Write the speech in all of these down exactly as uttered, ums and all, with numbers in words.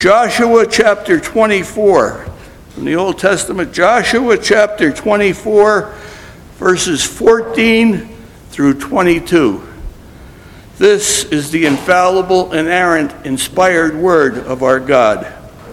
Joshua chapter twenty-four, from the Old Testament, Joshua chapter twenty-four, verses fourteen through twenty-two. This is the infallible, inerrant, inspired word of our God.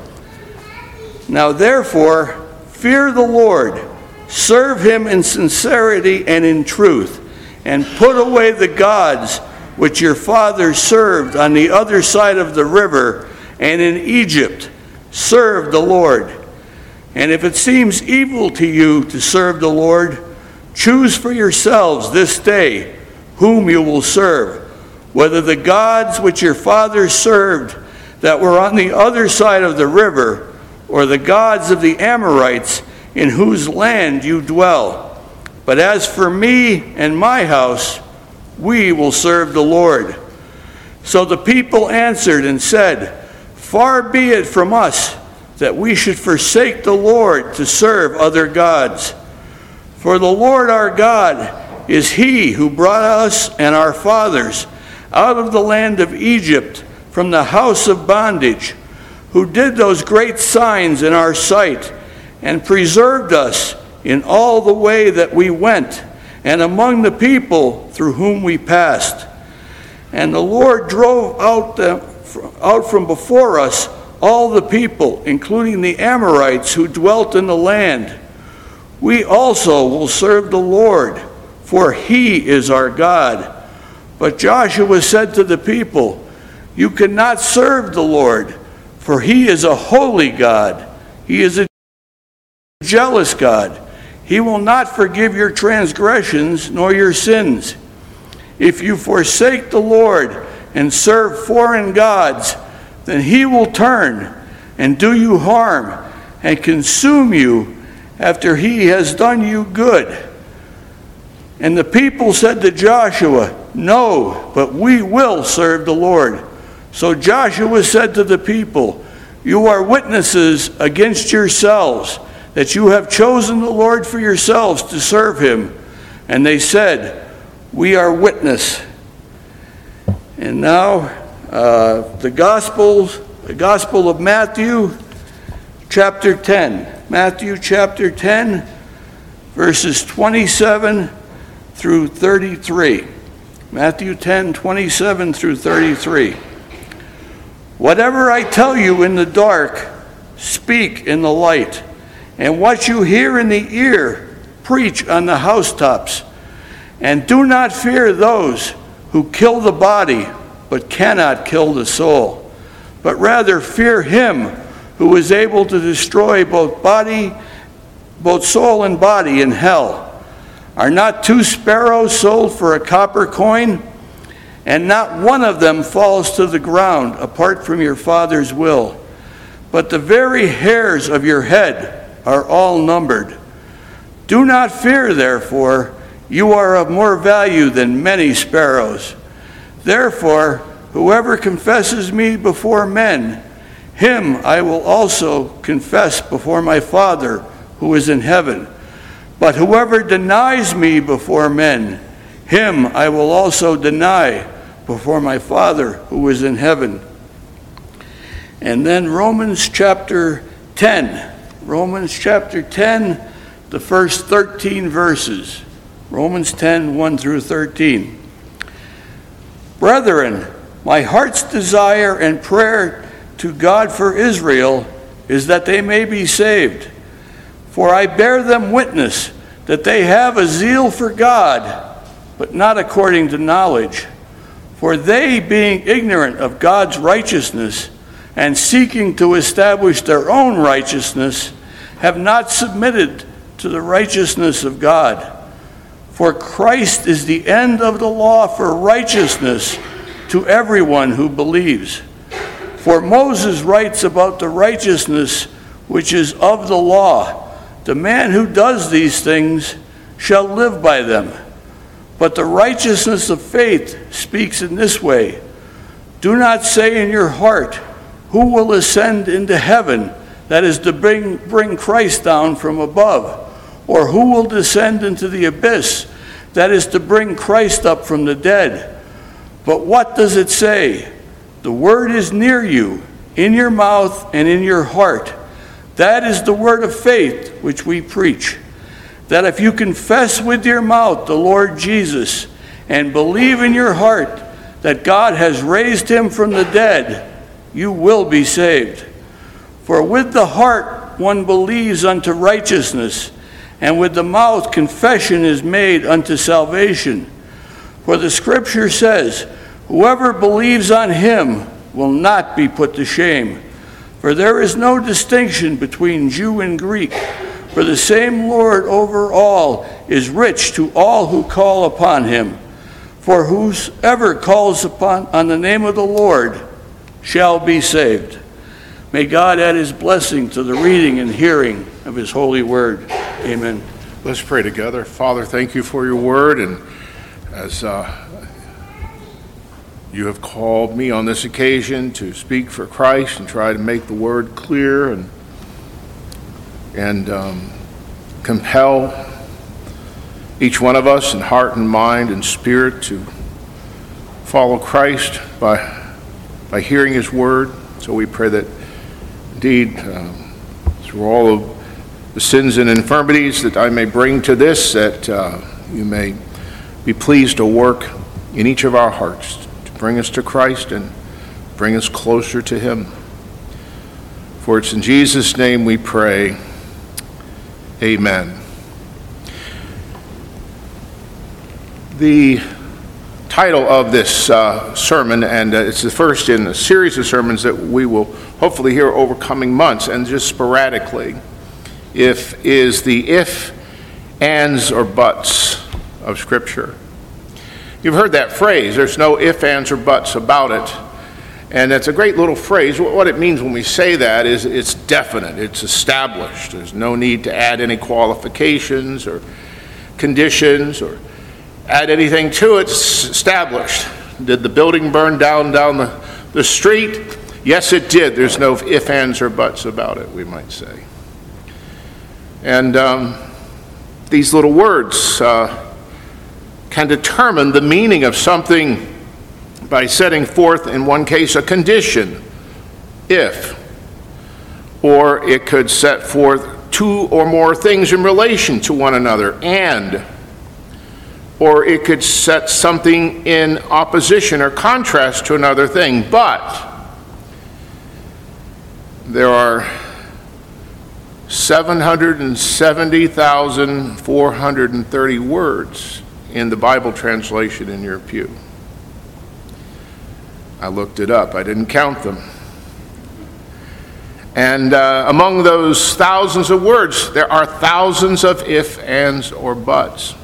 Now therefore, fear the Lord, serve him in sincerity and in truth, and put away the gods which your fathers served on the other side of the river and in Egypt. Serve the Lord. And if it seems evil to you to serve the Lord, choose for yourselves this day whom you will serve, whether the gods which your fathers served that were on the other side of the river, or the gods of the Amorites in whose land you dwell. But as for me and my house, we will serve the Lord. So the people answered and said, Far be it from us that we should forsake the Lord to serve other gods. For the Lord our God is he who brought us and our fathers out of the land of Egypt from the house of bondage, who did those great signs in our sight, and preserved us in all the way that we went, and among the people through whom we passed. And the Lord drove out, them, out from before us all the people, including the Amorites who dwelt in the land. We also will serve the Lord, for he is our God. But Joshua said to the people, You cannot serve the Lord, for he is a holy God. He is a jealous God. He will not forgive your transgressions nor your sins. If you forsake the Lord and serve foreign gods, then he will turn and do you harm and consume you after he has done you good. And the people said to Joshua, No, but we will serve the Lord. So Joshua said to the people, You are witnesses against yourselves that you have chosen the Lord for yourselves to serve him. And they said, We are witness. And now uh, the Gospels, the Gospel of Matthew, chapter ten. Matthew chapter ten, verses twenty-seven through thirty-three. Matthew ten, twenty-seven through thirty-three. Whatever I tell you in the dark, speak in the light. And what you hear in the ear, preach on the housetops. And do not fear those who kill the body, but cannot kill the soul. But rather fear him who is able to destroy both body, both soul and body in hell. Are not two sparrows sold for a copper coin? And not one of them falls to the ground apart from your Father's will. But the very hairs of your head are all numbered. Do not fear, therefore, you are of more value than many sparrows. Therefore, whoever confesses me before men, him I will also confess before my Father who is in heaven. But whoever denies me before men, him I will also deny before my Father who is in heaven. And then Romans chapter ten. Romans chapter ten, the first thirteen verses. Romans ten, one through thirteen. Brethren, my heart's desire and prayer to God for Israel is that they may be saved. For I bear them witness that they have a zeal for God, but not according to knowledge. For they, being ignorant of God's righteousness and seeking to establish their own righteousness, have not submitted to the righteousness of God. For Christ is the end of the law for righteousness to everyone who believes. For Moses writes about the righteousness which is of the law. The man who does these things shall live by them. But the righteousness of faith speaks in this way. Do not say in your heart, Who will ascend into heaven, that is to bring, bring Christ down from above? Or who will descend into the abyss, that is to bring Christ up from the dead? But what does it say? The word is near you, in your mouth and in your heart. That is the word of faith which we preach. That if you confess with your mouth the Lord Jesus and believe in your heart that God has raised him from the dead, you will be saved. For with the heart one believes unto righteousness, and with the mouth confession is made unto salvation. For the scripture says, whoever believes on him will not be put to shame. For there is no distinction between Jew and Greek, for the same Lord over all is rich to all who call upon him. For whosoever calls upon on the name of the Lord shall be saved. May God add his blessing to the reading and hearing of his holy word. Amen. Let's pray together. Father, thank you for your word, and as uh, you have called me on this occasion to speak for Christ and try to make the word clear and and um, compel each one of us in heart and mind and spirit to follow Christ by by hearing his word. So we pray that indeed um, through all of the sins and infirmities that I may bring to this, that uh, you may be pleased to work in each of our hearts to bring us to Christ and bring us closer to him. For it's in Jesus' name we pray. Amen. The title of this uh, sermon, and uh, it's the first in a series of sermons that we will hopefully hear over coming months and just sporadically, if is the if, ands, or buts of Scripture. You've heard that phrase, there's no if, ands, or buts about it. And that's a great little phrase. What it means when we say that is it's definite, it's established. There's no need to add any qualifications or conditions or add anything to it. It's established. Did the building burn down down the, the street? Yes, it did. There's no if, ands, or buts about it, we might say. And um, these little words uh, can determine the meaning of something by setting forth, in one case, a condition, if, or it could set forth two or more things in relation to one another, and, or it could set something in opposition or contrast to another thing. But there are seven hundred seventy thousand four hundred thirty words in the Bible translation in your pew. I looked it up. I didn't count them. And uh, among those thousands of words, there are thousands of if, ands, or buts.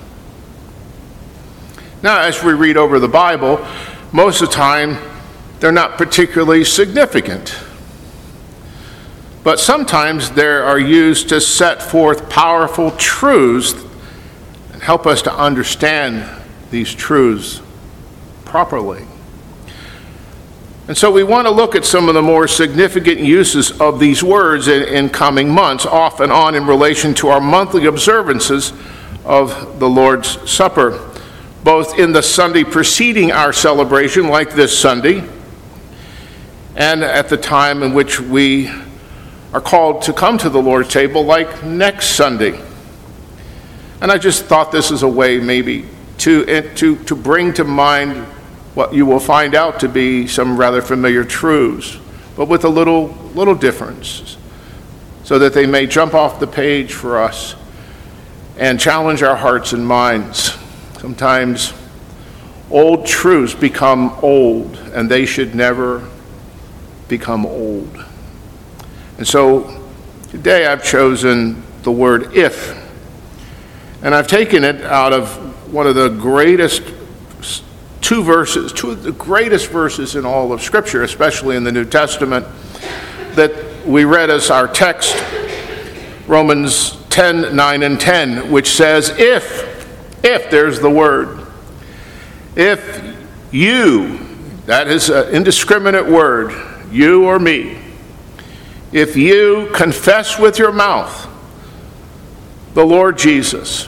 Now, as we read over the Bible, most of the time, they're not particularly significant. But sometimes they are used to set forth powerful truths and help us to understand these truths properly. And so we want to look at some of the more significant uses of these words in, in coming months, off and on in relation to our monthly observances of the Lord's Supper, both in the Sunday preceding our celebration, like this Sunday, and at the time in which we are called to come to the Lord's table, like next Sunday. And I just thought this is a way maybe to, to, to bring to mind what you will find out to be some rather familiar truths, but with a little, little difference, so that they may jump off the page for us and challenge our hearts and minds. Sometimes old truths become old, and they should never become old. And so today I've chosen the word if, and I've taken it out of one of the greatest two verses, two of the greatest verses in all of Scripture, especially in the New Testament, that we read as our text, Romans ten, nine, and ten, which says, if, if, there's the word, if you, that is an indiscriminate word, you or me, if you confess with your mouth the Lord Jesus,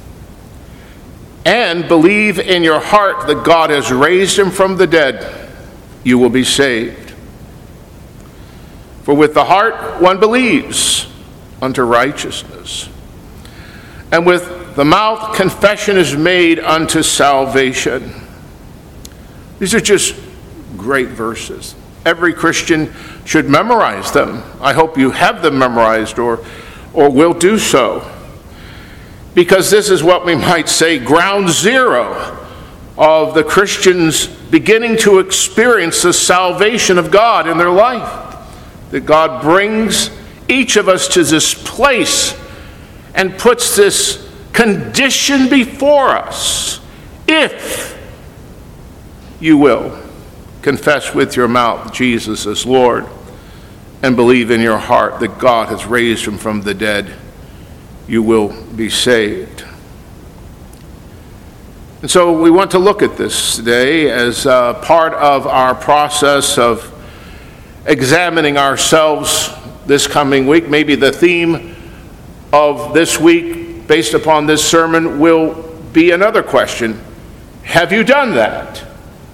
and believe in your heart that God has raised him from the dead, you will be saved. For with the heart one believes unto righteousness, and with the mouth confession is made unto salvation. These are just great verses. Every Christian should memorize them. I hope you have them memorized or, or will do so, because this is what we might say ground zero of the Christians beginning to experience the salvation of God in their life. That God brings each of us to this place and puts this condition before us. If you will confess with your mouth Jesus as Lord and believe in your heart that God has raised him from the dead, you will be saved. And so we want to look at this today as uh, part of our process of examining ourselves this coming week. Maybe the theme of this week, based upon this sermon, will be another question. Have you done that?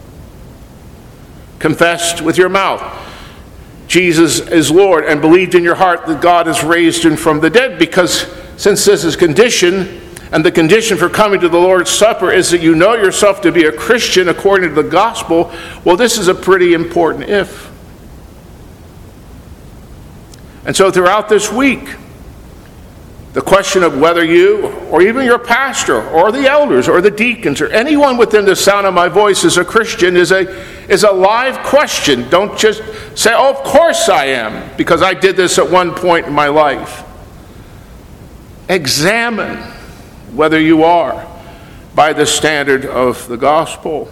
Confessed with your mouth Jesus is Lord and believed in your heart that God has raised him from the dead, because since this is condition, and the condition for coming to the Lord's Supper is that you know yourself to be a Christian according to the gospel, well, this is a pretty important if. And so throughout this week, the question of whether you, or even your pastor, or the elders, or the deacons, or anyone within the sound of my voice is a Christian is a, is a live question. Don't just say, oh, of course I am, because I did this at one point in my life. Examine whether you are by the standard of the gospel.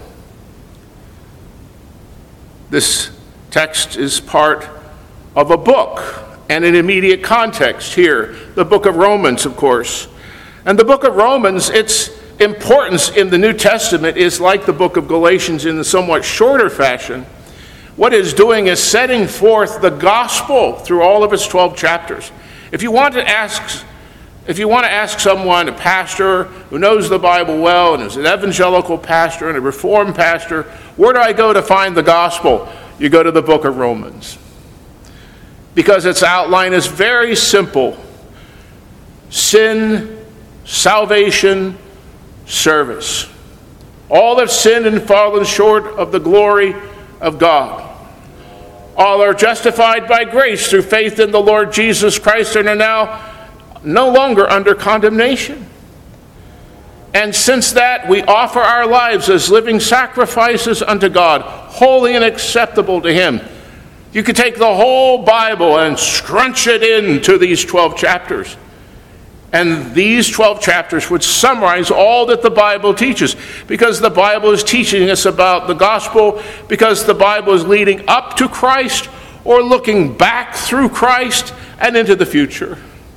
This text is part of a book and an immediate context here, the book of Romans, of course. And the book of Romans, its importance in the New Testament is like the book of Galatians in a somewhat shorter fashion. What it's doing is setting forth the gospel through all of its twelve chapters. If you want to ask If you want to ask someone, a pastor who knows the Bible well and is an evangelical pastor and a reformed pastor, where do I go to find the gospel? You go to the book of Romans. Because its outline is very simple. Sin, salvation, service. All have sinned and fallen short of the glory of God. All are justified by grace through faith in the Lord Jesus Christ and are now no longer under condemnation. And since that, we offer our lives as living sacrifices unto God, holy and acceptable to him. You could take the whole Bible and scrunch it into these twelve chapters. And these twelve chapters would summarize all that the Bible teaches, because the Bible is teaching us about the gospel, because the Bible is leading up to Christ or looking back through Christ and into the future.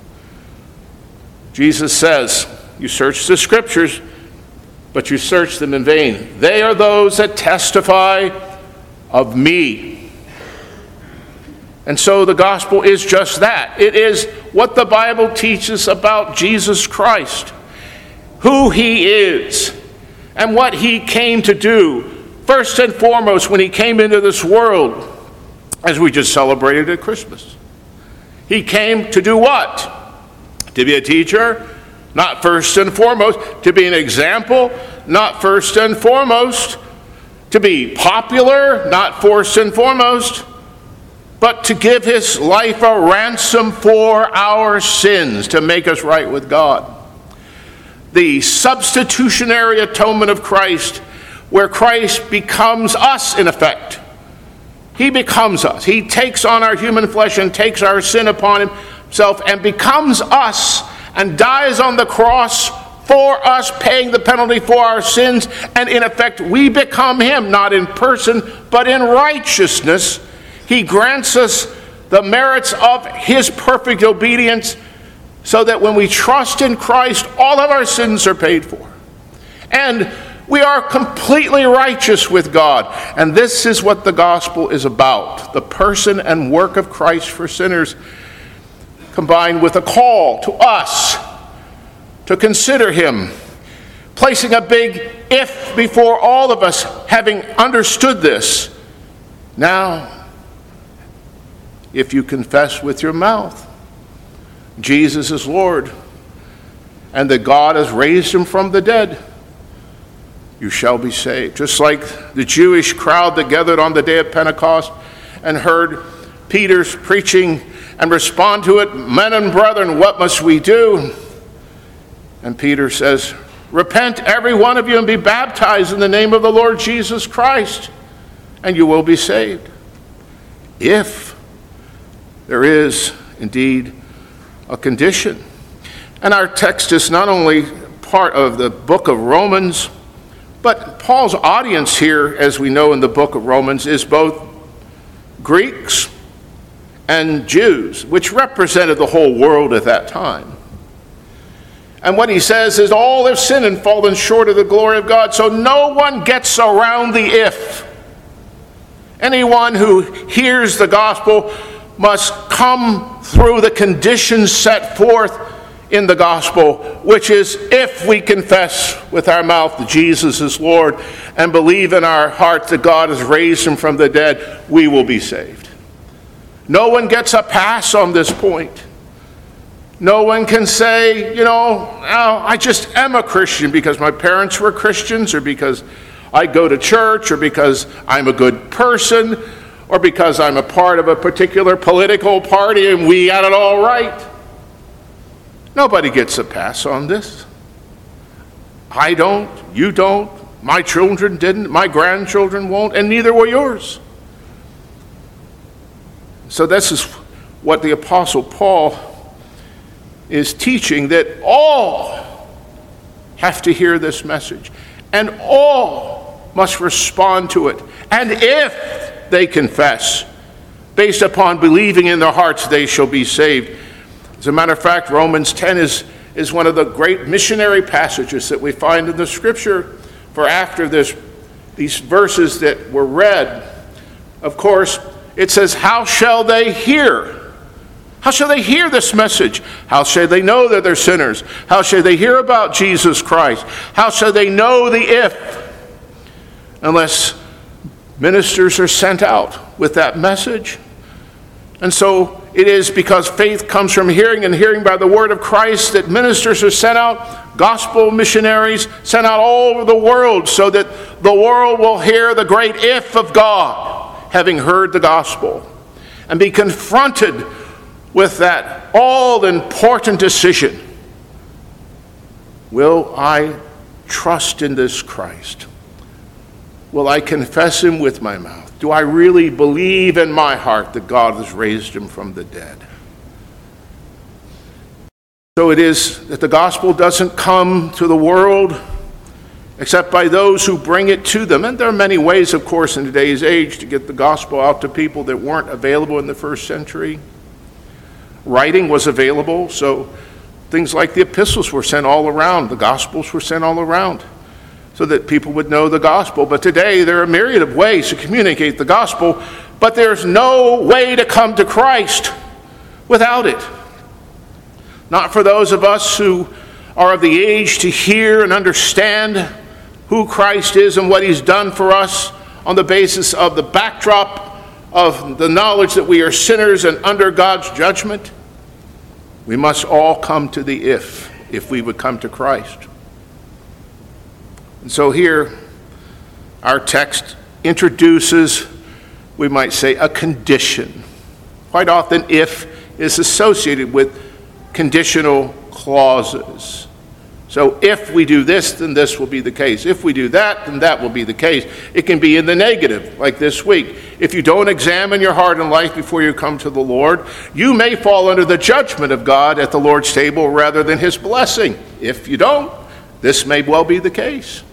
Jesus says, you search the scriptures, but you search them in vain. They are those that testify of me. And so the gospel is just that. It is what the Bible teaches about Jesus Christ, who he is, and what he came to do. First and foremost, when he came into this world, as we just celebrated at Christmas. He came to do what? To be a teacher, not first and foremost. To be an example, not first and foremost. To be popular, not first and foremost. But to give his life a ransom for our sins, to make us right with God. The substitutionary atonement of Christ, where Christ becomes us in effect. He becomes us. He takes on our human flesh and takes our sin upon himself and becomes us and dies on the cross for us, paying the penalty for our sins. And in effect, we become him, not in person, but in righteousness. He grants us the merits of his perfect obedience, so that when we trust in Christ, all of our sins are paid for. And we are completely righteous with God. And this is what the gospel is about. The person and work of Christ for sinners, combined with a call to us to consider him, placing a big if before all of us, having understood this. Now, if you confess with your mouth Jesus is Lord, and that God has raised him from the dead, you shall be saved. Just like the Jewish crowd that gathered on the day of Pentecost and heard Peter's preaching and respond to it, men and brethren, what must we do? And Peter says, repent every one of you and be baptized in the name of the Lord Jesus Christ, and you will be saved. If there is indeed a condition. And our text is not only part of the book of Romans, but Paul's audience here, as we know in the book of Romans, is both Greeks and Jews, which represented the whole world at that time. And what he says is all have sinned and fallen short of the glory of God, so no one gets around the if. Anyone who hears the gospel must come through the conditions set forth in the gospel, which is if we confess with our mouth that Jesus is Lord and believe in our heart that God has raised him from the dead, we will be saved. No one gets a pass on this point. No one can say, you know, oh, I just am a Christian because my parents were Christians, or because I go to church, or because I'm a good person, or because I'm a part of a particular political party and we got it all right. Nobody gets a pass on this. I don't, you don't, my children didn't, my grandchildren won't, and neither will yours. So this is what the Apostle Paul is teaching, that all have to hear this message, and all must respond to it. And if they confess, based upon believing in their hearts, they shall be saved. As a matter of fact, Romans ten is, is one of the great missionary passages that we find in the Scripture. For after this, these verses that were read, of course, it says, how shall they hear? How shall they hear this message? How shall they know that they're sinners? How shall they hear about Jesus Christ? How shall they know the if? Unless ministers are sent out with that message. And so it is because faith comes from hearing, and hearing by the word of Christ, that ministers are sent out, gospel missionaries sent out all over the world, so that the world will hear the great if of God, having heard the gospel, and be confronted with that all-important decision. Will I trust in this Christ? Will I confess him with my mouth? Do I really believe in my heart that God has raised him from the dead? So it is that the gospel doesn't come to the world except by those who bring it to them. And there are many ways, of course, in today's age to get the gospel out to people that weren't available in the first century. Writing was available, so things like the epistles were sent all around. The gospels were sent all around so that people would know the gospel. But today there are a myriad of ways to communicate the gospel, but there's no way to come to Christ without it. Not for those of us who are of the age to hear and understand who Christ is and what he's done for us on the basis of the backdrop of the knowledge that we are sinners and under God's judgment. We must all come to the if, if we would come to Christ. And so here, our text introduces, we might say, a condition. Quite often, if is associated with conditional clauses. So if we do this, then this will be the case. If we do that, then that will be the case. It can be in the negative, like this week. If you don't examine your heart and life before you come to the Lord, you may fall under the judgment of God at the Lord's table rather than his blessing. If you don't, this may well be the case.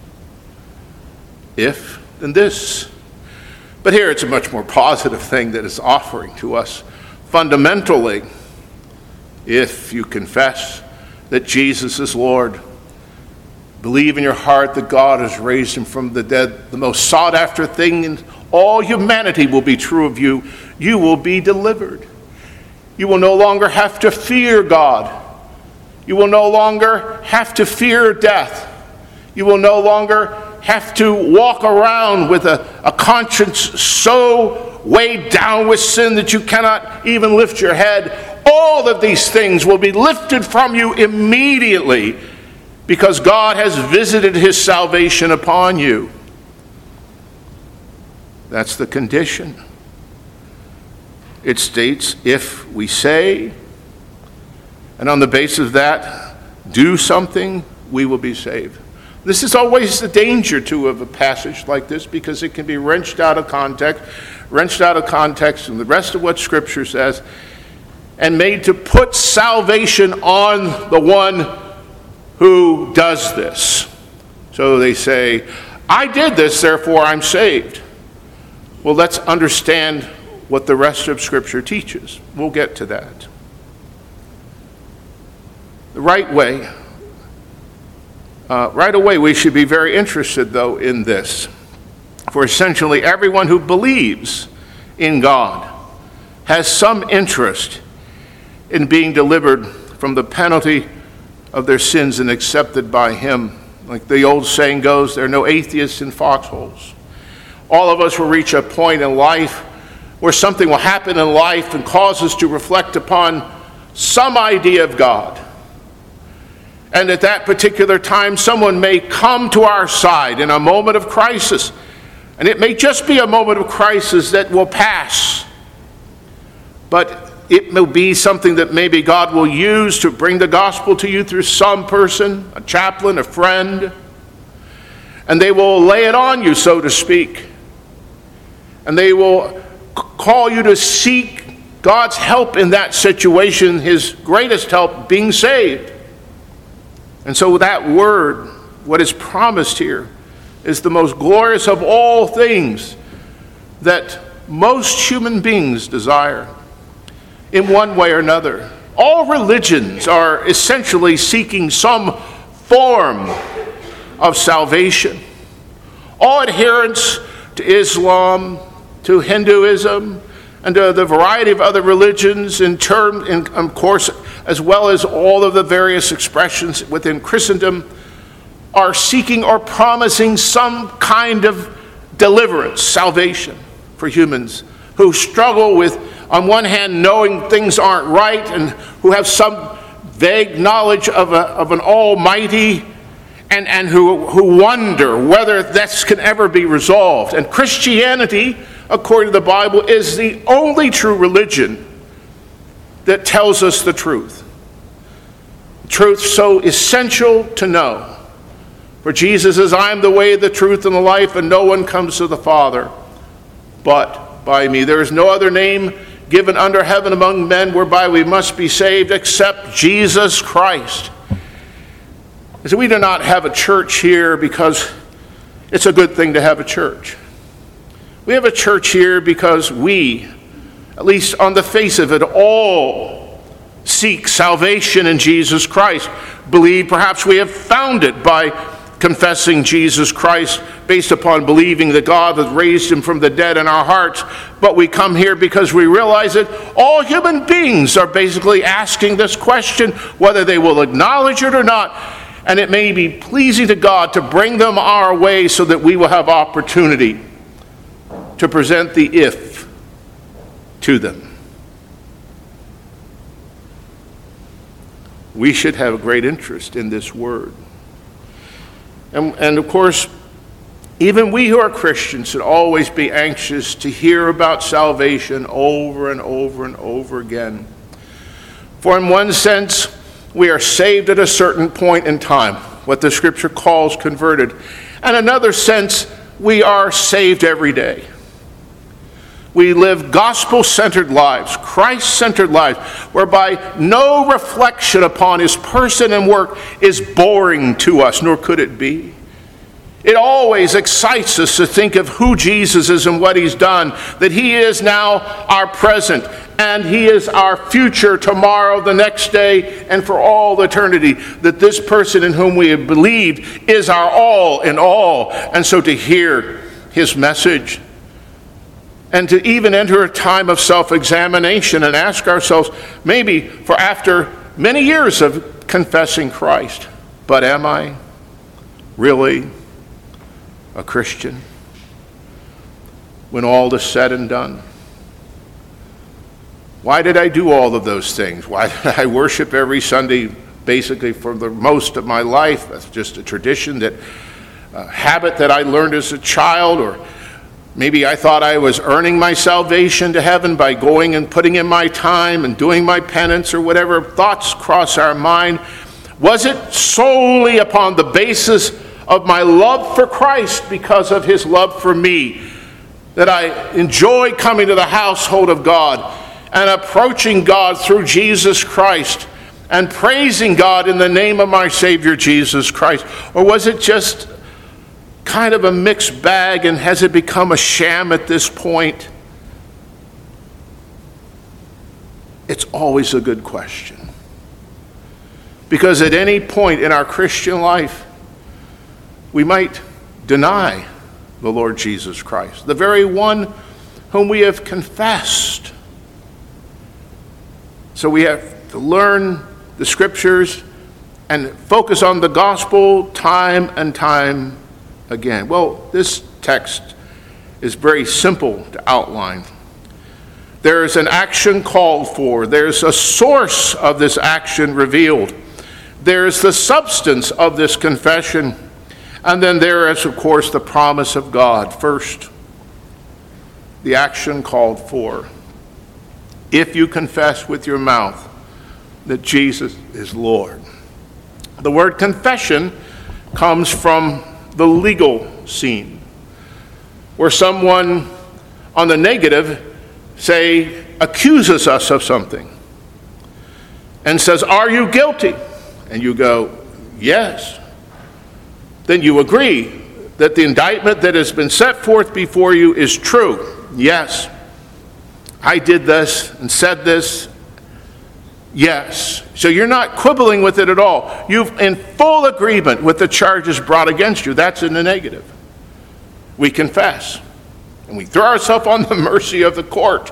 If, then this. But here it's a much more positive thing that is offering to us fundamentally. If you confess that Jesus is Lord, believe in your heart that God has raised him from the dead, the most sought after thing in all humanity will be true of you. You will be delivered. You will no longer have to fear God. You will no longer have to fear death. You will no longer have to walk around with a, a conscience so so weighed down with sin that you cannot even lift your head, all of these things will be lifted from you immediately because God has visited his salvation upon you. That's the condition. It states, if we say, and on the basis of that, do something, we will be saved. This is always the danger, too, of a passage like this, because it can be wrenched out of context, wrenched out of context from the rest of what Scripture says, and made to put salvation on the one who does this. So they say, I did this, therefore I'm saved. Well, let's understand what the rest of Scripture teaches. We'll get to that. The right way, uh, right away we should be very interested, though, in this. For essentially everyone who believes in God has some interest in being delivered from the penalty of their sins and accepted by him. Like the old saying goes, there are no atheists in foxholes. All of us will reach a point in life where something will happen in life and cause us to reflect upon some idea of God. And at that particular time, someone may come to our side in a moment of crisis. And it may just be a moment of crisis that will pass. But it will be something that maybe God will use to bring the gospel to you through some person, a chaplain, a friend. And they will lay it on you, so to speak. And they will call you to seek God's help in that situation, his greatest help, being saved. And so that word, what is promised here, is the most glorious of all things that most human beings desire in one way or another. All religions are essentially seeking some form of salvation. All adherents to Islam, to Hinduism, and to the variety of other religions in term, in, of course, as well as all of the various expressions within Christendom, are seeking or promising some kind of deliverance, salvation for humans who struggle with, on one hand, knowing things aren't right and who have some vague knowledge of, a, of an almighty and, and who, who wonder whether this can ever be resolved. And Christianity, according to the Bible, is the only true religion that tells us the truth. Truth so essential to know. For Jesus says, I am the way, the truth, and the life, and no one comes to the Father but by me. There is no other name given under heaven among men whereby we must be saved except Jesus Christ. So we do not have a church here because it's a good thing to have a church. We have a church here because we, at least on the face of it, all seek salvation in Jesus Christ. Believe perhaps we have found it by confessing Jesus Christ based upon believing that God has raised him from the dead in our hearts. But we come here because we realize that all human beings are basically asking this question, whether they will acknowledge it or not. And it may be pleasing to God to bring them our way so that we will have opportunity to present the if to them. We should have a great interest in this word. And, and of course, even we who are Christians should always be anxious to hear about salvation over and over and over again. For in one sense, we are saved at a certain point in time, what the Scripture calls converted. In another sense, we are saved every day. We live gospel-centered lives, Christ-centered lives, whereby no reflection upon his person and work is boring to us, nor could it be. It always excites us to think of who Jesus is and what he's done, that he is now our present, and he is our future tomorrow, the next day, and for all eternity, that this person in whom we have believed is our all in all. And so to hear his message, and to even enter a time of self-examination and ask ourselves, maybe for after many years of confessing Christ, but am I really a Christian when all is said and done? Why did I do all of those things? Why did I worship every Sunday basically for the most of my life? That's just a tradition, that a habit that I learned as a child, or maybe I thought I was earning my salvation to heaven by going and putting in my time and doing my penance, or whatever thoughts cross our mind. Was it solely upon the basis of my love for Christ, because of his love for me, that I enjoy coming to the household of God and approaching God through Jesus Christ and praising God in the name of my Savior Jesus Christ? Or was it just kind of a mixed bag, and has it become a sham at this point? It's always a good question, because at any point in our Christian life, we might deny the Lord Jesus Christ, the very one whom we have confessed. So we have to learn the scriptures and focus on the gospel time and time again. Well, this text is very simple to outline. There's an action called for. There's a source of this action revealed. There's the substance of this confession. And then there is, of course, the promise of God. First, the action called for. If you confess with your mouth that Jesus is Lord. The word confession comes from the legal scene, where someone on the negative, say, accuses us of something and says, "Are you guilty?" And you go, "Yes." Then you agree that the indictment that has been set forth before you is true. "Yes, I did this and said this." Yes. So you're not quibbling with it at all. You're in full agreement with the charges brought against you. That's in the negative. We confess, and we throw ourselves on the mercy of the court.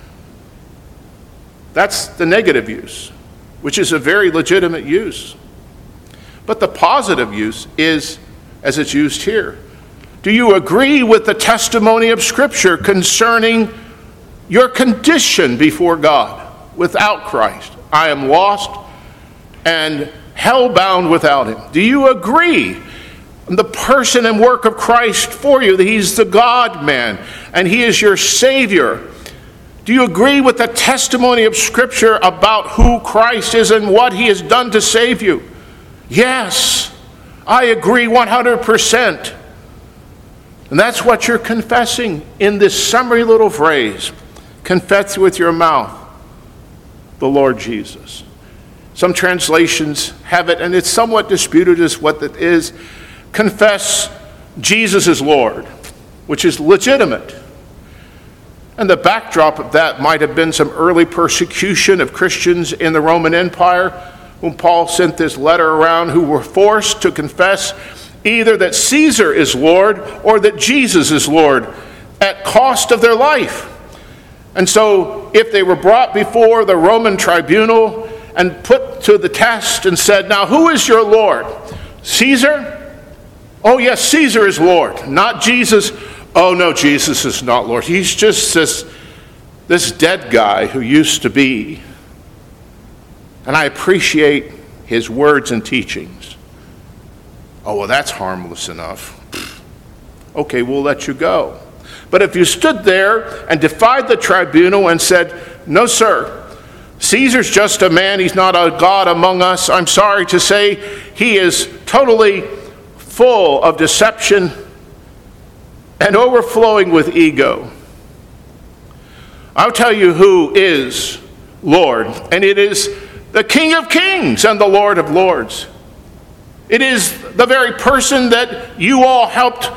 That's the negative use, which is a very legitimate use. But the positive use is, as it's used here, do you agree with the testimony of Scripture concerning your condition before God without Christ? I am lost and hell-bound without him. Do you agree in the person and work of Christ for you, that he's the God-man and he is your Savior? Do you agree with the testimony of Scripture about who Christ is and what he has done to save you? Yes, I agree one hundred percent. And that's what you're confessing in this summary little phrase. Confess with your mouth the Lord Jesus. Some translations have it, and it's somewhat disputed as what it is. Confess Jesus is Lord, which is legitimate. And the backdrop of that might have been some early persecution of Christians in the Roman Empire, whom Paul sent this letter around, who were forced to confess either that Caesar is Lord or that Jesus is Lord at cost of their life. And so if they were brought before the Roman tribunal and put to the test and said, "Now who is your Lord? Caesar? Oh yes, Caesar is Lord, not Jesus. Oh no, Jesus is not Lord. He's just this, this dead guy who used to be. And I appreciate his words and teachings." Oh, well, that's harmless enough. Okay, we'll let you go. But if you stood there and defied the tribunal and said, "No, sir, Caesar's just a man. He's not a God among us. I'm sorry to say he is totally full of deception and overflowing with ego." I'll tell you who is Lord, and it is the King of Kings and the Lord of Lords. It is the very person that you all helped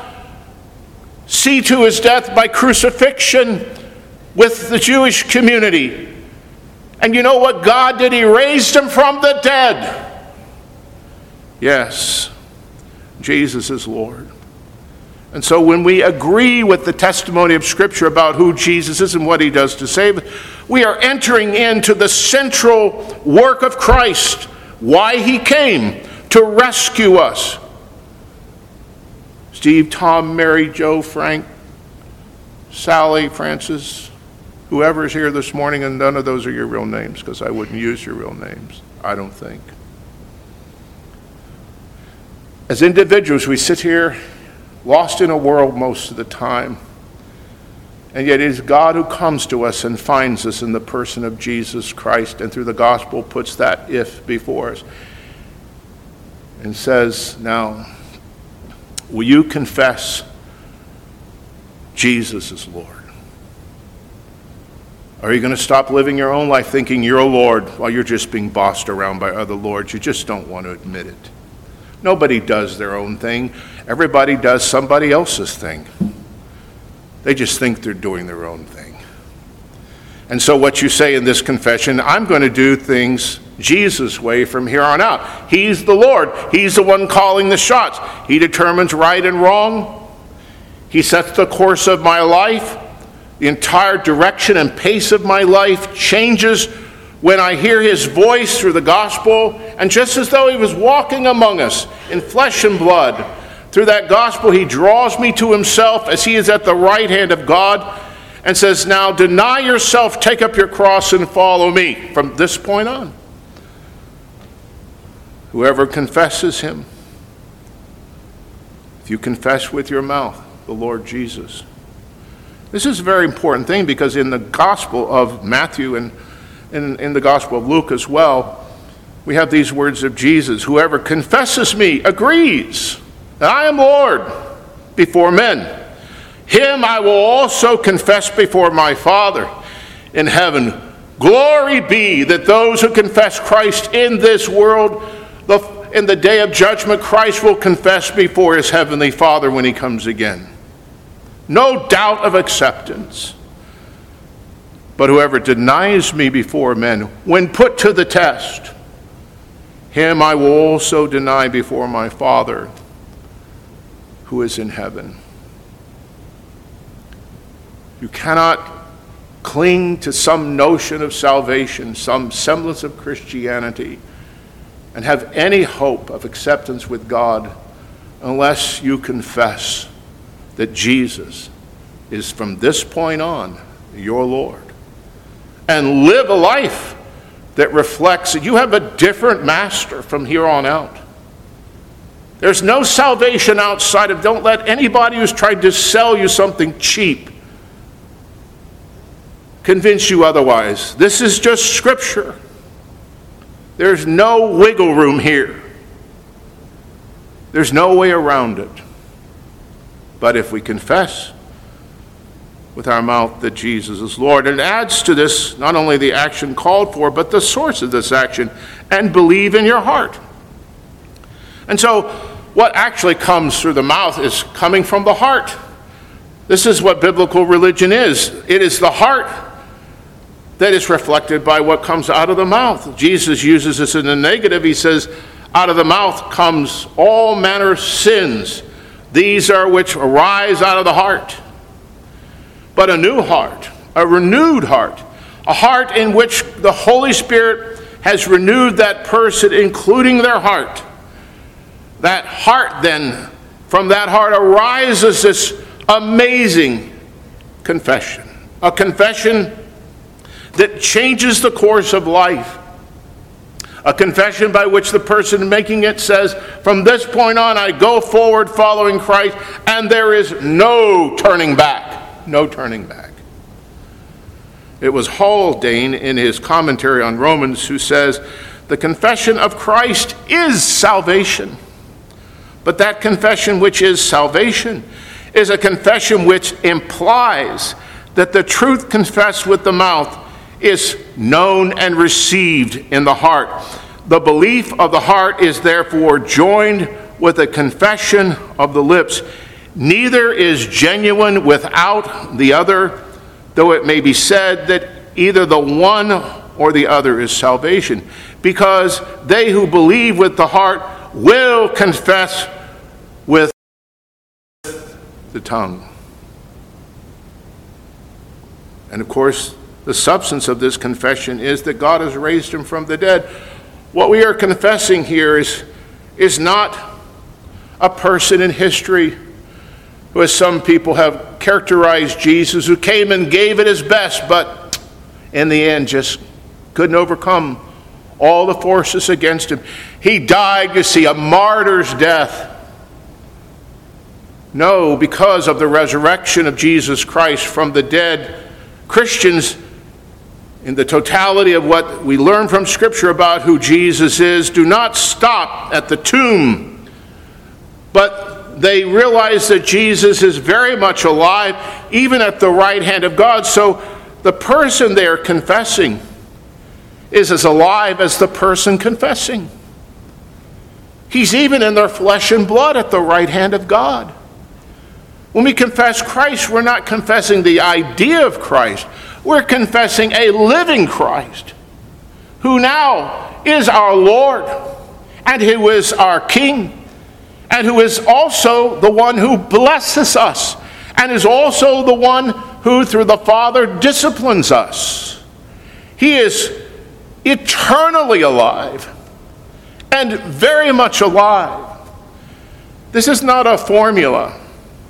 see to his death by crucifixion with the Jewish community. And you know what God did? He raised him from the dead. Yes, Jesus is Lord. And so when we agree with the testimony of Scripture about who Jesus is and what he does to save, we are entering into the central work of Christ, why he came, to rescue us. Steve, Tom, Mary, Joe, Frank, Sally, Francis, Whoever is here this morning, and none of those are your real names, because I wouldn't use your real names, I don't think. As individuals, we sit here lost in a world most of the time, and yet it is God who comes to us and finds us in the person of Jesus Christ, and through the gospel puts that if before us and says, now, will you confess Jesus is Lord? Are you going to stop living your own life thinking you're a Lord while you're just being bossed around by other lords? You just don't want to admit it. Nobody does their own thing. Everybody does somebody else's thing. They just think they're doing their own thing. And so what you say in this confession, I'm going to do things Jesus' way from here on out. He's the Lord. He's the one calling the shots. He determines right and wrong. He sets the course of my life. The entire direction and pace of my life changes when I hear his voice through the gospel. And just as though he was walking among us in flesh and blood, through that gospel he draws me to himself as he is at the right hand of God and says, now deny yourself, take up your cross and follow me. From this point on, whoever confesses him, if you confess with your mouth the Lord Jesus. This is a very important thing, because in the Gospel of Matthew and in, in the Gospel of Luke as well, we have these words of Jesus: whoever confesses me agrees that I am Lord before men. Him I will also confess before my Father in heaven. Glory be that those who confess Christ in this world, the, in the day of judgment, Christ will confess before his heavenly Father when he comes again. No doubt of acceptance. But whoever denies me before men, when put to the test, him I will also deny before my Father who is in heaven. You cannot cling to some notion of salvation, some semblance of Christianity, and have any hope of acceptance with God unless you confess that Jesus is from this point on your Lord, and live a life that reflects that you have a different master from here on out. There's no salvation outside of, don't let anybody who's tried to sell you something cheap convince you otherwise. This is just Scripture. There's no wiggle room here. There's no way around it. But if we confess with our mouth that Jesus is Lord, it adds to this not only the action called for, but the source of this action, and believe in your heart. And so what actually comes through the mouth is coming from the heart. This is what biblical religion is. It is the heart that is reflected by what comes out of the mouth. Jesus uses this in the negative. He says, out of the mouth comes all manner of sins. These are which arise out of the heart. But a new heart, a renewed heart, a heart in which the Holy Spirit has renewed that person, including their heart. That heart then, from that heart arises this amazing confession. A confession that changes the course of life. A confession by which the person making it says, from this point on, I go forward following Christ, and there is no turning back. No turning back. It was Haldane in his commentary on Romans who says, the confession of Christ is salvation. But that confession which is salvation is a confession which implies that the truth confessed with the mouth is known and received in the heart. The belief of the heart is therefore joined with a confession of the lips. Neither is genuine without the other, though it may be said that either the one or the other is salvation, because they who believe with the heart will confess with the tongue. And of course, the substance of this confession is that God has raised him from the dead. What we are confessing here is, is not a person in history, who, as some people have characterized Jesus, who came and gave it his best, but in the end just couldn't overcome all the forces against him. He died, you see, a martyr's death. No, because of the resurrection of Jesus Christ from the dead, Christians, in the totality of what we learn from Scripture about who Jesus is, do not stop at the tomb, but they realize that Jesus is very much alive, even at the right hand of God. So the person they are confessing is as alive as the person confessing. He's even in their flesh and blood at the right hand of God. When we confess Christ, we're not confessing the idea of Christ. We're confessing a living Christ who now is our Lord and who is our King and who is also the one who blesses us and is also the one who through the Father disciplines us. He is eternally alive and very much alive. This is not a formula.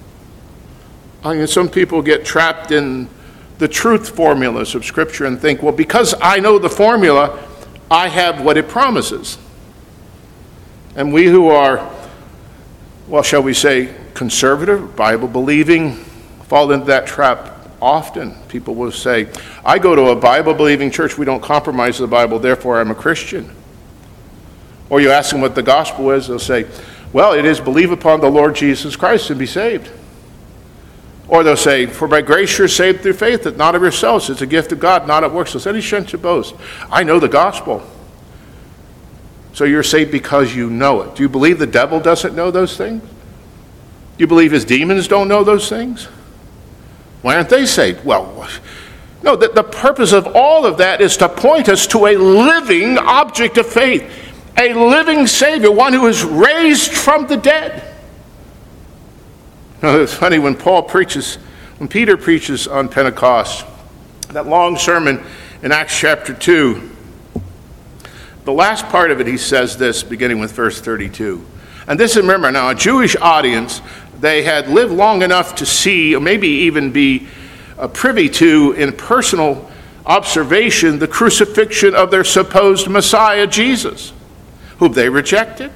I mean, some people get trapped in the truth formulas of Scripture and think, well, because I know the formula, I have what it promises. And we who are, well, shall we say, conservative, Bible-believing, fall into that trap often. People will say, I go to a Bible-believing church, we don't compromise the Bible, therefore I'm a Christian. Or you ask them what the gospel is, they'll say, well, it is believe upon the Lord Jesus Christ and be saved. Or they'll say, for by grace you're saved through faith, that not of yourselves, it's a gift of God, not of works, lest any should boast. I know the gospel. So you're saved because you know it. Do you believe the devil doesn't know those things? Do you believe his demons don't know those things? Why aren't they saved? Well, no, the, the purpose of all of that is to point us to a living object of faith, a living Savior, one who is raised from the dead. Now, it's funny when Paul preaches, when Peter preaches on Pentecost, that long sermon in Acts chapter two, the last part of it he says this, beginning with verse thirty-two. And this, remember, now a Jewish audience, they had lived long enough to see, or maybe even be uh, privy to, in personal observation, the crucifixion of their supposed Messiah, Jesus, whom they rejected.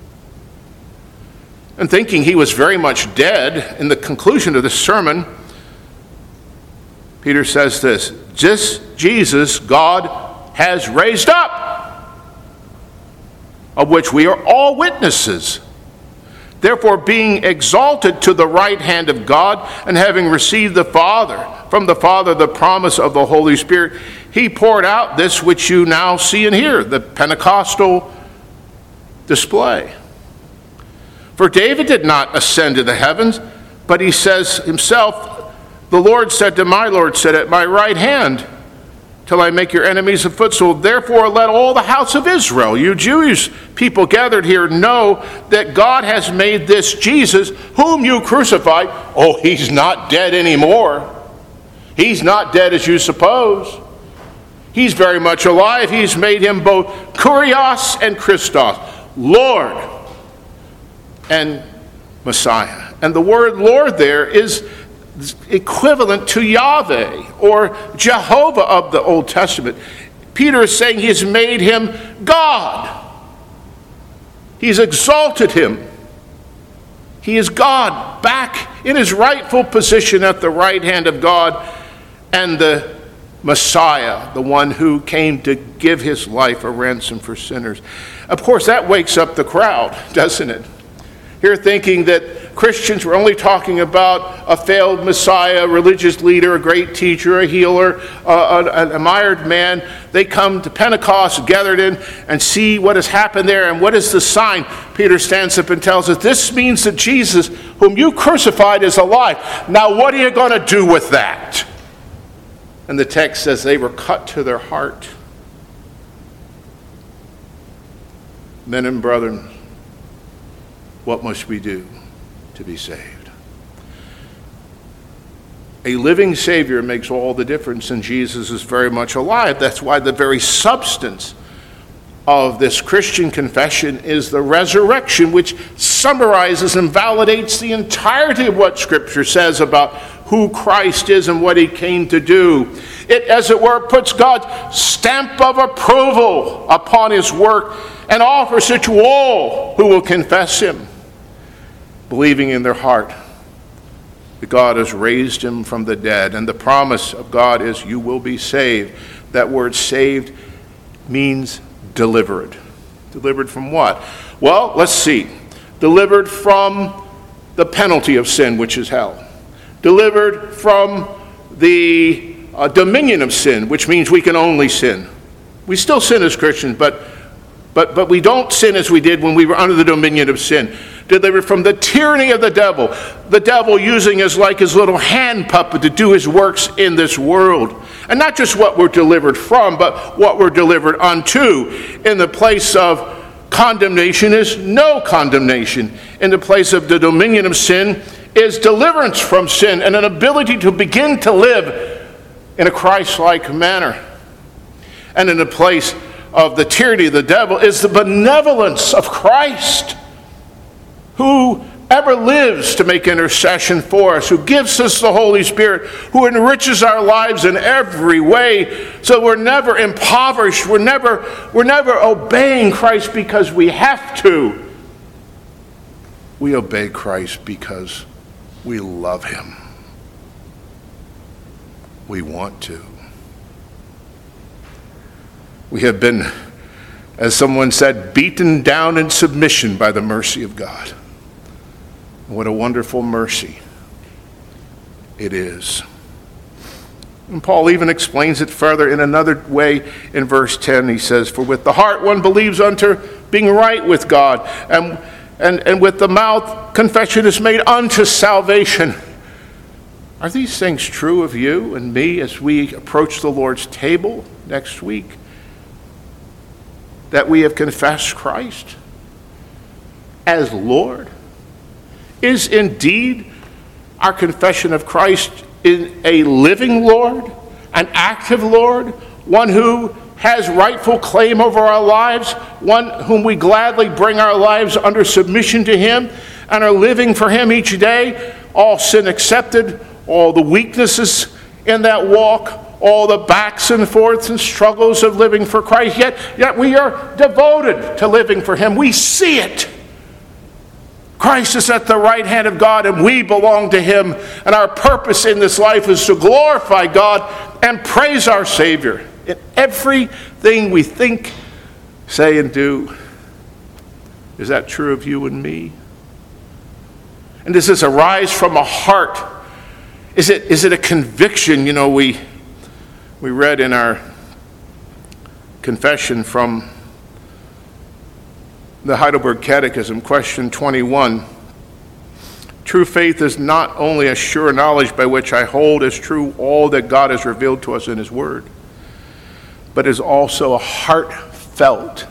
And thinking he was very much dead, in the conclusion of this sermon, Peter says this, this Jesus God has raised up, of which we are all witnesses. Therefore, being exalted to the right hand of God, and having received the Father, from the Father the promise of the Holy Spirit, he poured out this which you now see and hear, the Pentecostal display. For David did not ascend to the heavens, but he says himself, the Lord said to my Lord, sit at my right hand, till I make your enemies a footstool. Therefore let all the house of Israel, you Jewish people gathered here, know that God has made this Jesus, whom you crucified. Oh, he's not dead anymore. He's not dead as you suppose. He's very much alive. He's made him both Kurios and Christos, Lord and Messiah. And the word Lord there is equivalent to Yahweh or Jehovah of the Old Testament. Peter is saying he has made him God. He's exalted him. He is God, back in his rightful position at the right hand of God, and the Messiah, the one who came to give his life a ransom for sinners. Of course, that wakes up the crowd, doesn't it? Here thinking that Christians were only talking about a failed Messiah, a religious leader, a great teacher, a healer, uh, an admired man. They come to Pentecost, gathered in, and see what has happened there. And what is the sign? Peter stands up and tells us, this means that Jesus, whom you crucified, is alive. Now what are you going to do with that? And the text says they were cut to their heart. Men and brethren, what must we do to be saved? A living Savior makes all the difference, and Jesus is very much alive. That's why the very substance of this Christian confession is the resurrection, which summarizes and validates the entirety of what Scripture says about who Christ is and what he came to do. It, as it were, puts God's stamp of approval upon his work and offers it to all who will confess him, believing in their heart that God has raised him from the dead. And the promise of God is you will be saved. That word saved means delivered. Delivered from what? Well, let's see. Delivered from the penalty of sin, which is hell. Delivered from the uh, dominion of sin, which means we can only sin. We still sin as Christians, but, but, but we don't sin as we did when we were under the dominion of sin. Delivered from the tyranny of the devil. The devil using us like his little hand puppet to do his works in this world. And not just what we're delivered from, but what we're delivered unto. In the place of condemnation is no condemnation. In the place of the dominion of sin is deliverance from sin and an ability to begin to live in a Christ-like manner. And in the place of the tyranny of the devil is the benevolence of Christ, who ever lives to make intercession for us, who gives us the Holy Spirit, who enriches our lives in every way, so we're never impoverished, we're never, we're never obeying Christ because we have to. We obey Christ because we love him. We want to. We have been, as someone said, beaten down in submission by the mercy of God. What a wonderful mercy it is. And Paul even explains it further in another way in verse ten. He says, "For with the heart one believes unto being right with God, and, and, and with the mouth confession is made unto salvation." Are these things true of you and me as we approach the Lord's table next week? That we have confessed Christ as Lord? Is indeed our confession of Christ in a living Lord, an active Lord, one who has rightful claim over our lives, one whom we gladly bring our lives under submission to him and are living for him each day, all sin accepted, all the weaknesses in that walk, all the backs and forths and struggles of living for Christ, yet, yet we are devoted to living for him. We see it. Christ is at the right hand of God, and we belong to him, and our purpose in this life is to glorify God and praise our Savior in everything we think, say, and do. Is that true of you and me? And does this arise from a heart? Is it, is it a conviction? You know, we, we read in our confession from the Heidelberg Catechism, question twenty-one. True faith is not only a sure knowledge by which I hold as true all that God has revealed to us in his word, but is also a heartfelt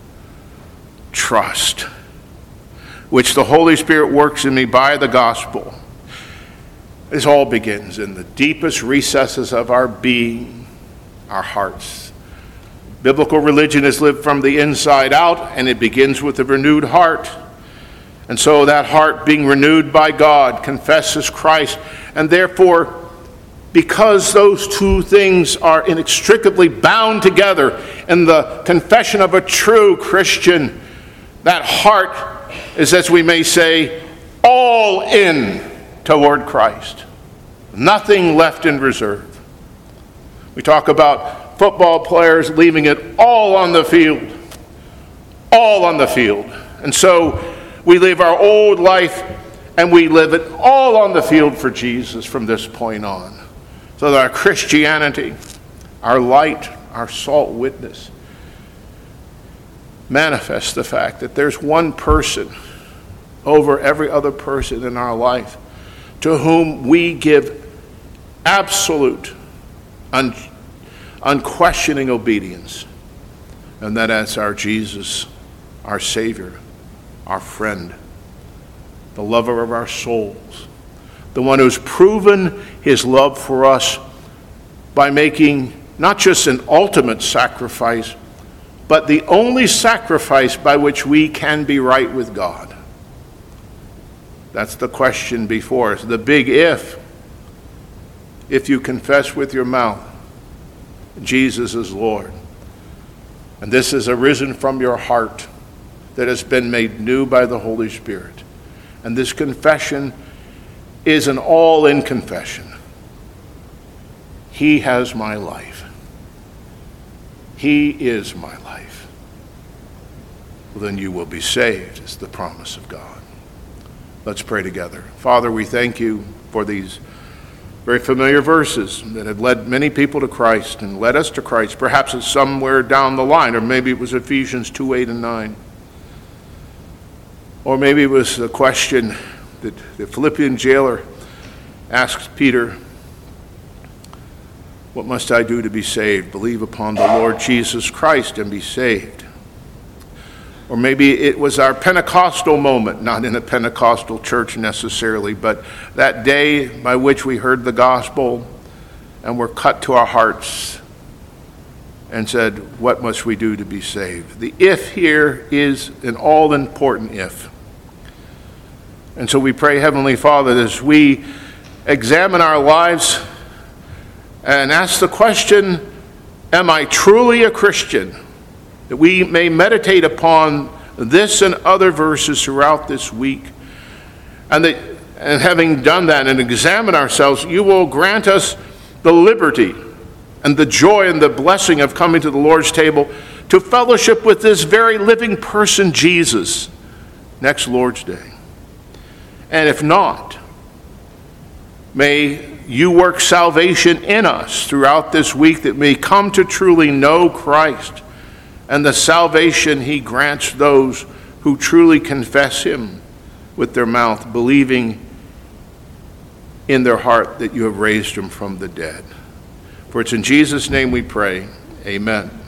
trust, which the Holy Spirit works in me by the gospel. This all begins in the deepest recesses of our being, our hearts. Biblical religion is lived from the inside out, and it begins with a renewed heart. And so that heart, being renewed by God, confesses Christ. And therefore, because those two things are inextricably bound together in the confession of a true Christian, that heart is, as we may say, all in toward Christ. Nothing left in reserve. We talk about football players leaving it all on the field. All on the field. And so we live our old life and we live it all on the field for Jesus from this point on. So that our Christianity, our light, our salt witness, manifests the fact that there's one person over every other person in our life to whom we give absolute, un- unquestioning obedience. And that is our Jesus, our Savior, our friend, the lover of our souls, the one who's proven his love for us by making not just an ultimate sacrifice, but the only sacrifice by which we can be right with God. That's the question before us, the big if. If you confess with your mouth, Jesus is Lord, and this has arisen from your heart that has been made new by the Holy Spirit, and this confession is an all-in confession. He has my life. He is my life. Well, then you will be saved, is the promise of God. Let's pray together. Father, we thank you for these very familiar verses that have led many people to Christ and led us to Christ. Perhaps it's somewhere down the line, or maybe it was Ephesians two, eight, and nine. Or maybe it was a question that the Philippian jailer asked Peter, what must I do to be saved? Believe upon the Lord Jesus Christ and be saved. Or maybe it was our Pentecostal moment, not in a Pentecostal church necessarily, but that day by which we heard the gospel and were cut to our hearts and said, what must we do to be saved? The if here is an all-important if. And so we pray, Heavenly Father, as we examine our lives and ask the question, am I truly a Christian? That we may meditate upon this and other verses throughout this week. And, that, and having done that and examined ourselves, you will grant us the liberty and the joy and the blessing of coming to the Lord's table to fellowship with this very living person, Jesus, next Lord's Day. And if not, may you work salvation in us throughout this week that may come to truly know Christ and the salvation he grants those who truly confess him with their mouth, believing in their heart that you have raised him from the dead. For it's in Jesus' name we pray. Amen.